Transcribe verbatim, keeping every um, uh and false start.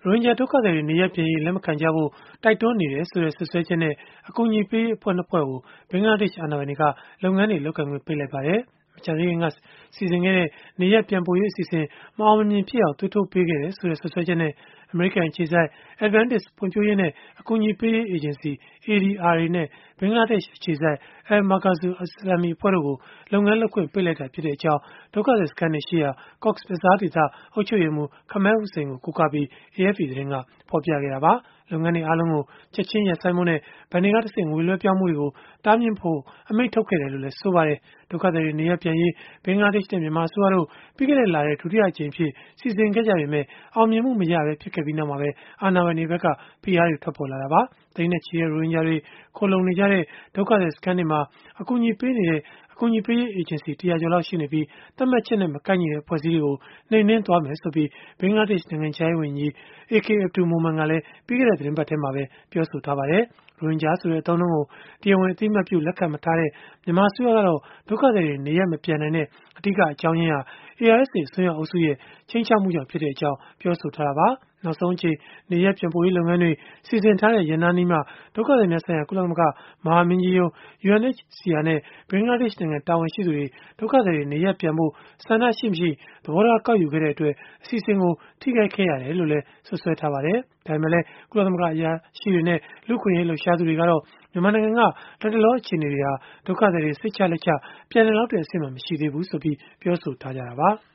ရိုဟင်ဂျာဒုက္ခသည်တွေနေရပ်ပြန်ရေးလက်မခံကြဖို့တိုက်တွန်းနေတယ်ဆိုတဲ့စွပ်စွဲချက်နဲ့အကူအညီပေးရေးအဖွဲ့နှစ်ဖွဲ့ကိုဘင်္ဂလားဒေ့ရှ်အာဏာပိုင်တွေကလုပ်ငန်းတွေလုပ်ကိုင်ခွင့်ပိတ်လိုက်ပါတယ်။မကြာသေးခင်ကစီစဉ်ခဲ့တဲ့နေရပ်ပြန်ပို့ရေးအစီအစဉ်မအောင်မမြင်ဖြစ်အောင်သွေးထိုးပေးခဲ့တယ်ဆိုတဲ့စွပ်စွဲချက်နဲ့အမေရိကန်အခြေစိုက် Advantage ဖွံ့ဖြိုးရေးနဲ့အကူအညီပေးရေးအေဂျင်စီ A D R A နဲ့ဘင်္ဂလားဒေ့ရှ်အခြေစိုက် Al Markaz Islami အဖွဲ့တို့ကိုလုပ်ငန်းလုပ်ခွင့်ပိတ်လိုက်တာဖြစ်ကြောင်းဒုက္ခသည်စခန်းတွေရှိရာ Cox's Bazar ဒေသအုပ်ချုပ်ရေးမှူး Kamal Hussain ကိုကိုးကားပြီး A F P သတင်းကဖော်ပြခဲ့တာပါ။လုပ်ငန်းတွေအားလုံးကိုချက်ချင်းရပ်ဆိုင်းဖို့နဲ့ဘဏ်တွေကတဆင့်ငွေလွှဲပြောင်းမှုတွေကိုတားမြစ်ဖို့အမိန့်ထုတ်ခဲ့တယ်လို့လည်းဆိုပါတယ်။ဒုက္ခသည်တွေနေရပ်ပြန်ရေးဘင်္ဂလားဒေ့ရှ်နဲ့မြန်မာအစိုးရတို့ပြီးခဲ့တဲ့လထဲဒုတိယအကြိမ်အဖြစ်စီစဉ်ခဲ့ကြပေမဲ့အောင်မြင်မှုမရဘဲဖြစ်ခဲ့ပြီးနောက်မှာပဲအာဏာပိုင်တွေဘက်ကဖိအားတွေထွက်ပေါ်လာတာပါ။သိန်းနဲ့ချီတဲ့ရိုဟင်ဂျာတွေခိုလုံနေကြတဲ့ဒုက္ခသည်စခန်းတွေမှာအကူအညီပေးနေတဲ့အကူအညီပေးရေးအေဂျင်စီတရာကျော်လောက်ရှိနေပြီးသတ်မှတ်ချက်နဲ့မကိုက်ညီတဲ့ဖွဲ့စည်းတွေကိုနှိမ်နင်းသွားမယ်ဆိုပြီးဘင်္ဂလားဒေ့ရှ်နိုင်ငံခြားရေးဝန်ကြီး A K Abdul Momen ကလည်းပြီးခဲ့တဲ့သတင်းပတ်ထဲမှာပဲပြောဆိုထားပါတယ်။ရိုဟင်ဂျာဆိုတဲ့အသုံးအနှုန်းကိုတရားဝင်အသိအမှတ်ပြုလက်ခံမထားတဲ့မြန်မာအစိုးရကတော့ဒုက္ခသည်တွေနေရပ်မပြန်နိုင်တဲ့အဓိကအကြောင်းရင်းဟာ A R S A အစွန်းရောက်အုပ်စုရဲ့ချိန်ချောက်မှုကြောင့်ဖြစ်ကြောင်းပြောဆိုထားတာပါ။နောက်ဆုံးအချိန်နေရပ်ပြန်ပို့ရေးလုပ်ငန်းတွေစီစဉ်ထားတဲ့ရန်နာနီးမှာဒုက္ခသည်များဆိုင်ရာကုလသမဂ္ဂမဟာမင်းကြီးရုံး U N H C R နဲ့ဘင်္ဂလားဒေ့ရှ်နိုင်ငံတာဝန်ရှိသူတွေဒုက္ခသည်တွေနေရပ်ပြန်ဖို့ဆန္ဒရှိမရှိသဘောထားကောက်ယူခဲ့တဲ့အတွက်အစီအစဉ်ကိုထိခိုက်ခဲ့ရတယ်လို့လည်းဆွဆွဲထားပါတယ်။ဒါပေမဲ့လည်းကုလသမဂ္ဂအရာရှိတွေနဲ့လူ့ခွင့်ရေးလှုပ်ရှားသူတွေကတော့မြန်မာနိုင်ငံကလက်တလောအခြေအနေတွေဟာဒုက္ခသည်တွေစိတ်ချလက်ချပြန်လည်လောက်တဲ့အဆင့်မှမရှိသေးဘူးဆိုပြီးပြောဆိုထားကြတာပါ။